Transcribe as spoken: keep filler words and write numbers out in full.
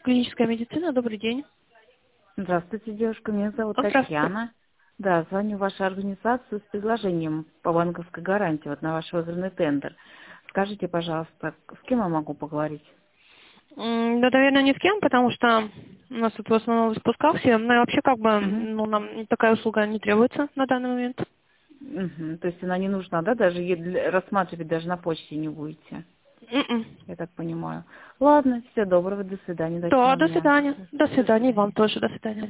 Клиническая медицина, добрый день. Здравствуйте, девушка, меня зовут Здравствуйте. Татьяна. Да, звоню в вашу организацию с предложением по банковской гарантии, вот на ваш выигранный тендер. Скажите, пожалуйста, с кем я могу поговорить? М, Да, наверное, ни с кем, потому что у нас тут в основном в спусках все. Ну и вообще, как бы, Угу. ну, нам такая услуга не требуется на данный момент. Угу. То есть она не нужна, да? Даже е- для- рассматривать даже на почте не будете, М-м. я так понимаю. Ладно, всего доброго, до свидания, удачного Да, до дня. свидания. До До свидания, и свидания. вам тоже до свидания.